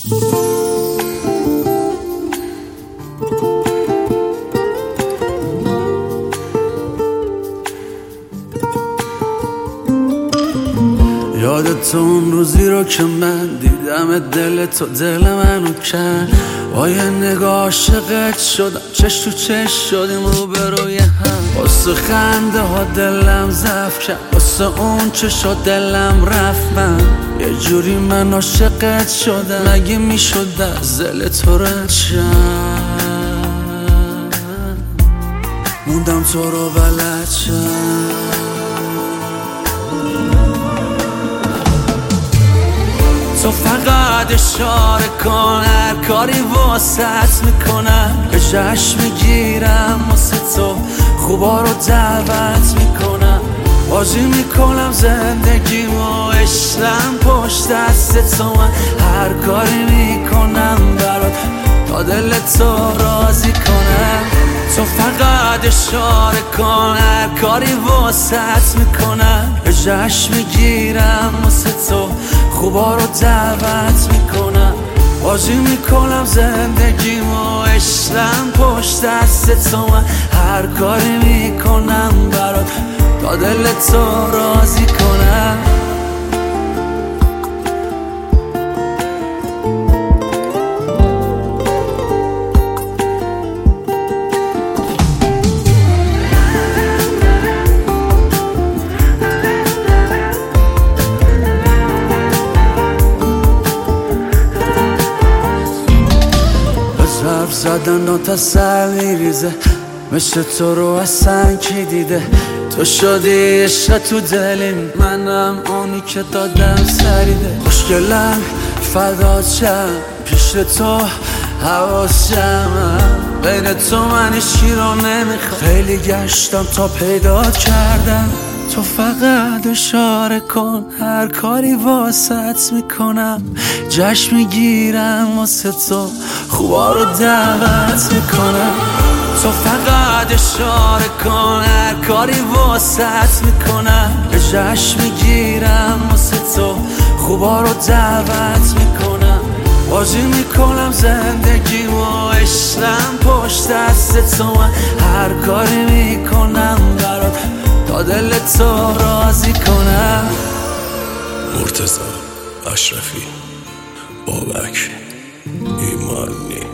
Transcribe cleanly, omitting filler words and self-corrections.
یادت اون روزی رو که من دیدم دل تو دل منو کرد، با یه نگاه عاشقت شدم، چش تو چش شدیم رو به روی هم. واسه خنده ها دلم ضعف کرد، واسه اون چشا دلم رفت. من یه جوری من عاشقت شدم، مگه میشد از دل تو رد شم؟ موندم تو رو بلد شم. تو فقط اشاره کن، هر کاری واسط میکنم، به جشن میگیرم واسه تو، خوبا رو دعوت میکنم، بازی میکنم زندگیمو، عشقم پشت دست تو، من هر کاری میکنم برات تا دل تو راضی کنم. تو فقط اشاره کن، هر کاری واسط میکنم، به جشن میگیرم واسه تو، خوبا رو دعوت میکنم، بازی میکنم زندگیمو، عشقم پشت دست تو، من هر کاری میکنم برات تا دل تو راضی کنم. حرف زدن و تسل میریزه، مثل تو رو اصلا کی دیده؟ تو شدی عشق تو دلیم، منم اونی که دادم سریده. خوشگلم فدات شم، پیش تو حواسم، بین تو من هیچی رو نمیخوام، خیلی گشتم تا پیدات کردم. تو فقط اشاره کن، هر کاری واسط میکنم، جشن میگیرم واسه تو، خوبا رو دعوت میکنم. تو فقط اشاره کن، هر کاری واسط میکنم، جشن میگیرم واسه تو، خوبا رو دعوت میکنم، بازی میکنم زندگیمو، عشقم پشت دست تو، من هر کاری میکنم برات تا دل تو راضی کنم. مرتضی اشرفی، بابک ایمانی.